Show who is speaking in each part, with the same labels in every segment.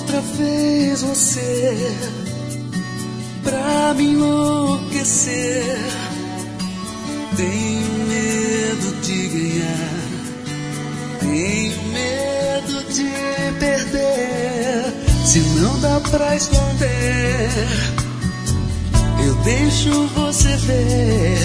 Speaker 1: outra vez você pra me enlouquecer. Tenho medo de ganhar, tenho medo de perder. Se não dá pra esconder, eu deixo você ver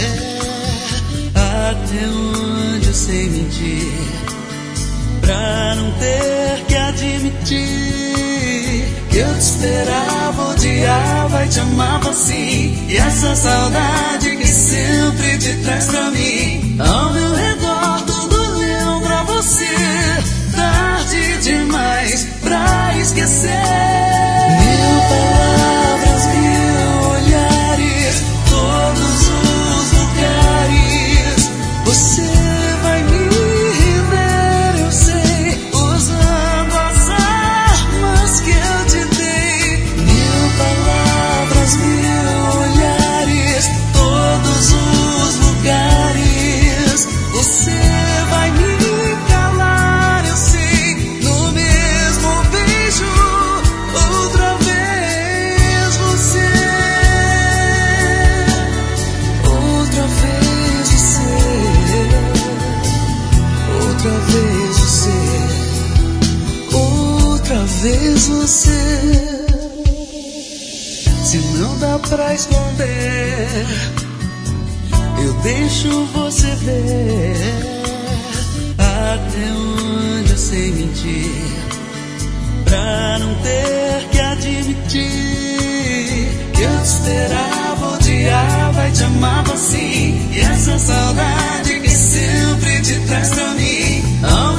Speaker 1: até onde eu sei mentir, pra não ter que admitir que eu te esperava, odiava e te amava assim. E essa saudade que sempre te traz pra mim, ao meu redor tudo lembra você. Tarde demais pra esquecer. Mil palavras, mil olhares, todos os lugares. Você vai me ver, eu sei, usando as armas que eu te dei. Mil palavras, mil olhares, todos os lugares. Você vai me calar, eu sei, no mesmo beijo, outra vez você. Outra vez você. Outra vez você. Outra vez você. Se não dá pra esconder, eu deixo você ver até onde eu sei mentir, pra não ter que admitir que eu te esperava, odiava e te amava assim. E essa saudade que sempre te traz pra mim,